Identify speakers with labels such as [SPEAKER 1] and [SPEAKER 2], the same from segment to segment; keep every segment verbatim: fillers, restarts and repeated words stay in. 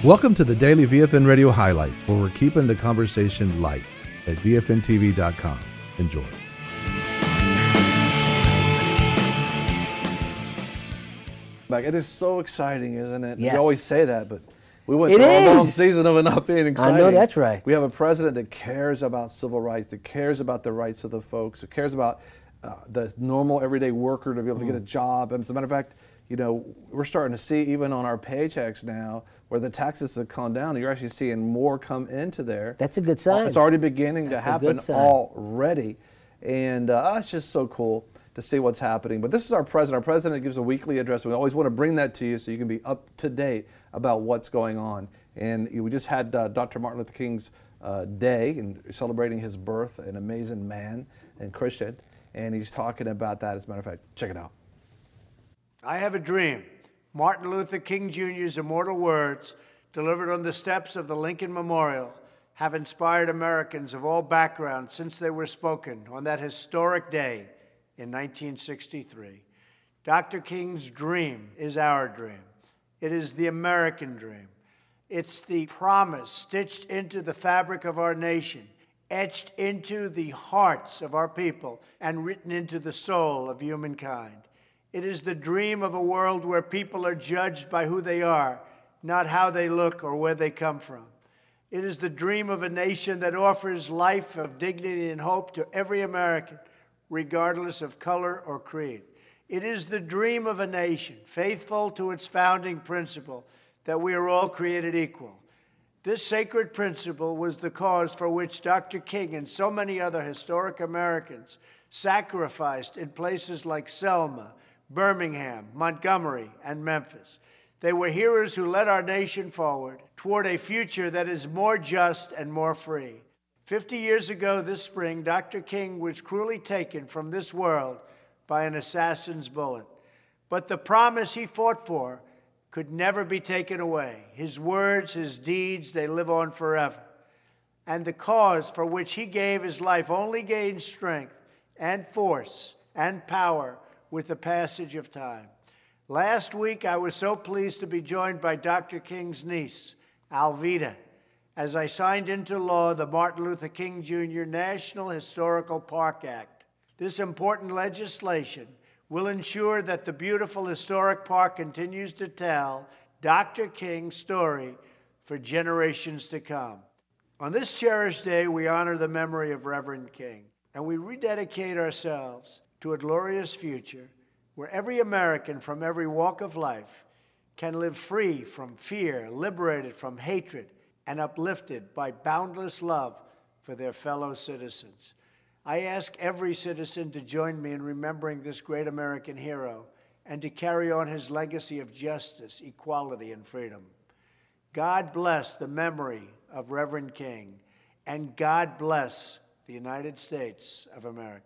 [SPEAKER 1] Welcome to the Daily V F N Radio Highlights, where we're keeping the conversation light at V F N T V dot com. Enjoy.
[SPEAKER 2] It is so exciting, isn't it?
[SPEAKER 3] Yes.
[SPEAKER 2] We always say that, but we went
[SPEAKER 3] It
[SPEAKER 2] through a long
[SPEAKER 3] is.
[SPEAKER 2] season of it not being exciting.
[SPEAKER 3] I know that's right.
[SPEAKER 2] We have a president that cares about civil rights, that cares about the rights of the folks, that cares about uh, the normal everyday worker to be able to get a job. And as a matter of fact, you know, we're starting to see even on our paychecks now where the taxes have come down, you're actually seeing more come into there.
[SPEAKER 3] That's a good sign.
[SPEAKER 2] It's already beginning
[SPEAKER 3] That's
[SPEAKER 2] to
[SPEAKER 3] a
[SPEAKER 2] happen
[SPEAKER 3] good sign.
[SPEAKER 2] already. And uh, it's just so cool to see what's happening. But this is our president. Our president gives a weekly address. We always want to bring that to you so you can be up to date about what's going on. And we just had uh, Doctor Martin Luther King's uh, day and celebrating his birth, an amazing man and Christian. And he's talking about that. As a matter of fact, check it out.
[SPEAKER 4] I have a dream. Martin Luther King Junior's immortal words, delivered on the steps of the Lincoln Memorial, have inspired Americans of all backgrounds since they were spoken on that historic day in nineteen sixty-three. Doctor King's dream is our dream. It is the American dream. It's the promise stitched into the fabric of our nation, etched into the hearts of our people, and written into the soul of humankind. It is the dream of a world where people are judged by who they are, not how they look or where they come from. It is the dream of a nation that offers life of dignity and hope to every American, regardless of color or creed. It is the dream of a nation faithful to its founding principle that we are all created equal. This sacred principle was the cause for which Doctor King and so many other historic Americans sacrificed in places like Selma, Birmingham, Montgomery, and Memphis. They were heroes who led our nation forward toward a future that is more just and more free. Fifty years ago this spring, Doctor King was cruelly taken from this world by an assassin's bullet. But the promise he fought for could never be taken away. His words, his deeds, they live on forever. And the cause for which he gave his life only gained strength and force and power with the passage of time. Last week, I was so pleased to be joined by Doctor King's niece, Alveda, as I signed into law the Martin Luther King Junior National Historical Park Act. This important legislation will ensure that the beautiful historic park continues to tell Doctor King's story for generations to come. On this cherished day, we honor the memory of Reverend King, and we rededicate ourselves to a glorious future where every American from every walk of life can live free from fear, liberated from hatred, and uplifted by boundless love for their fellow citizens. I ask every citizen to join me in remembering this great American hero and to carry on his legacy of justice, equality, and freedom. God bless the memory of Reverend King, and God bless the United States of America.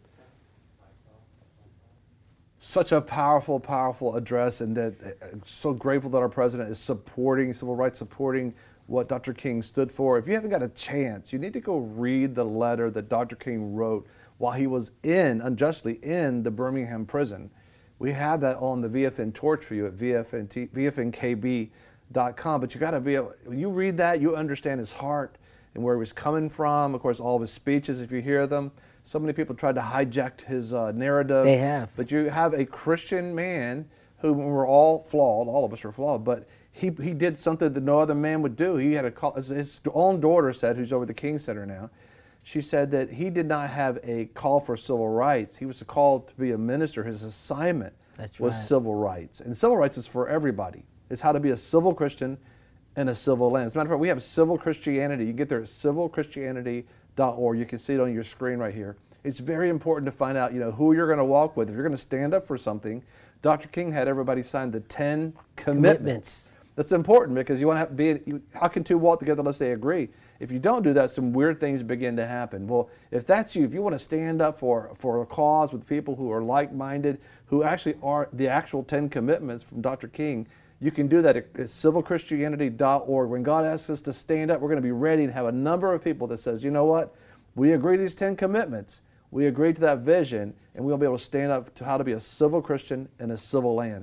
[SPEAKER 2] Such a powerful, powerful address, and that uh, so grateful that our president is supporting civil rights, supporting what Doctor King stood for. If you haven't got a chance, you need to go read the letter that Doctor King wrote while he was in, unjustly, in the Birmingham prison. We have that on the V F N torch for you at V F N T, V F N K B dot com, but you got to be able, when you read that, you understand his heart and where he was coming from. Of course, all of his speeches, if you hear them. So many people tried to hijack his uh, narrative.
[SPEAKER 3] They have.
[SPEAKER 2] But you have a Christian man who we're all flawed, all of us are flawed, but he, he did something that no other man would do. He had a call, as his own daughter said, who's over the King Center now, she said that he did not have a call for civil rights. He was called to be a minister. His assignment
[SPEAKER 3] That's
[SPEAKER 2] was
[SPEAKER 3] right.
[SPEAKER 2] civil rights. And civil rights is for everybody. It's how to be a civil Christian in a civil land. As a matter of fact, we have Civil Christianity. You can get there at civil christianity dot org. You can see it on your screen right here. It's very important to find out, you know, who you're going to walk with. If you're going to stand up for something, Doctor King had everybody sign the ten commitments.
[SPEAKER 3] Commitments.
[SPEAKER 2] That's important because you want to have, be, you, how can two walk together unless they agree? If you don't do that, some weird things begin to happen. Well, if that's you, if you want to stand up for, for a cause with people who are like-minded, who actually are the actual ten commitments from Doctor King, you can do that at, at civil christianity dot org. When God asks us to stand up, we're going to be ready and have a number of people that says, you know what, we agree to these ten commitments. We agree to that vision, and we'll be able to stand up to how to be a civil Christian in a civil land.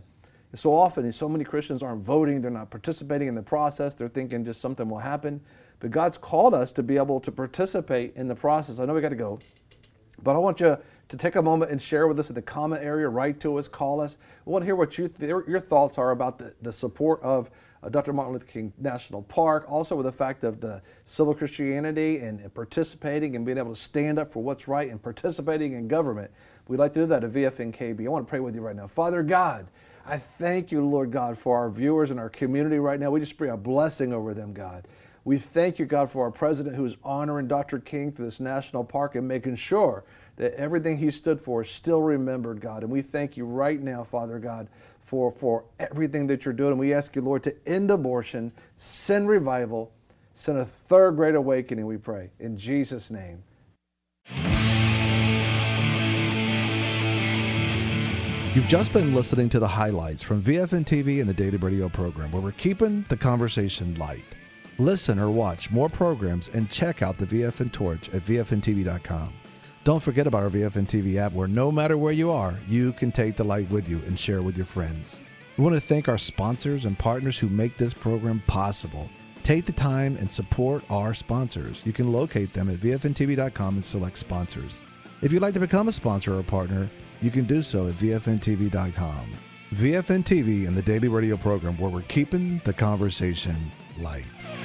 [SPEAKER 2] And so often, so many Christians aren't voting, they're not participating in the process, they're thinking just something will happen. But God's called us to be able to participate in the process. I know we got to go, but I want you to take a moment and share with us in the comment area, write to us, call us. I want to hear what you th- your thoughts are about the, the support of uh, Doctor Martin Luther King National Park, also with the fact of the civil Christianity and, and participating and being able to stand up for what's right and participating in government. We'd like to do that at V F N K B. I want to pray with you right now. Father God, I thank you, Lord God, for our viewers and our community right now. We just pray a blessing over them, God. We thank you, God, for our president who is honoring Doctor King through this national park and making sure that everything he stood for is still remembered, God. And we thank you right now, Father God, for, for everything that you're doing. And we ask you, Lord, to end abortion, send revival, send a third great awakening, we pray. In Jesus' name.
[SPEAKER 1] You've just been listening to the highlights from V F N T V and the Daily Radio program, where we're keeping the conversation light. Listen or watch more programs and check out the V F N Torch at V F N T V dot com. Don't forget about our V F N T V app, where no matter where you are, you can take the light with you and share with your friends. We want to thank our sponsors and partners who make this program possible. Take the time and support our sponsors. You can locate them at V F N T V dot com and select sponsors. If you'd like to become a sponsor or a partner, you can do so at V F N T V dot com. V F N T V and the Daily Radio program, where we're keeping the conversation light.